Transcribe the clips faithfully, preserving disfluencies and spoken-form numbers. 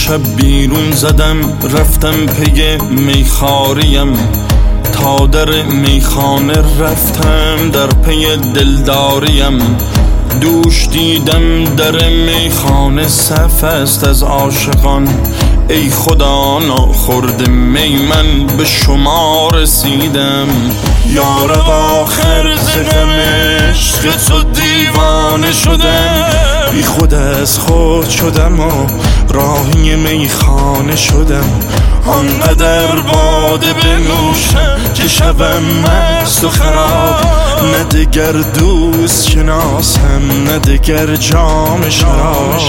شب بیرون زدم رفتم پی میخاریم، تا در میخانه رفتم در پی دلداریم. دوش دیدم در میخانه صف است از عاشقان، ای خدا ناخورده می من به شما رسیدم. یارب آخر ز غم عشق تو دیوانه شدم، بی خود از خود شدم و راهی میخانه شدم. آنقدر باده بنوشم که شبم مست و خراب، نه دگر دوست شناسم نه دگر جام شراب.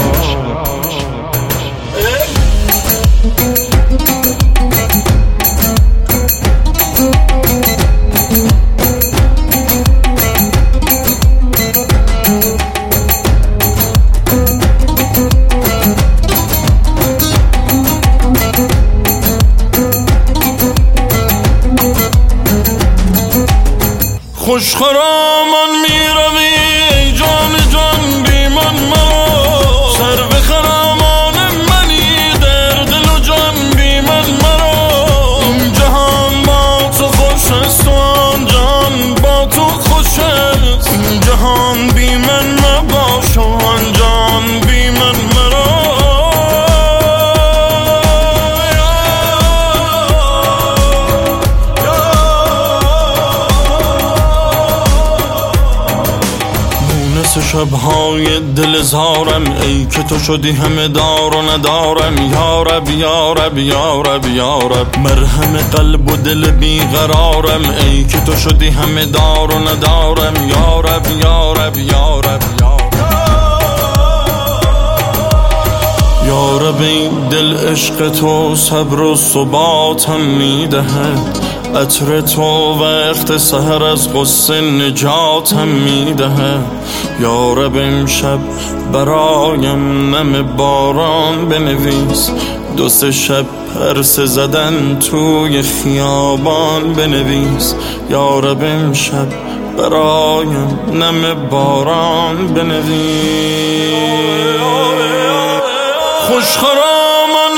خوش خرامان می روی ای جان جان بی من مرا، سر به خرامان منی در دل و جان بی من مرا. این جهان با تو خوش است و آن جان با تو خوش است، این جهان بی من مباش و آن جان بی من مرا. شبهای دل زارم ای که تو شدی همه دار و ندارم. یارب یارب یارب یارب مرهم قلب و دل بیقرارم، ای که تو شدی همه دار و ندارم. یارب یارب یارب یارب یارب این دل عشق تو صبر و ثباتم میدهد، عطر تو وقت سحر از غصه نجاتم میدهد. یارب امشب برایم نم باران بنویس، دو سه شب پرسه زدن توی خیابان بنویس. یارب امشب برایم نم باران بنویس. خوش خرامان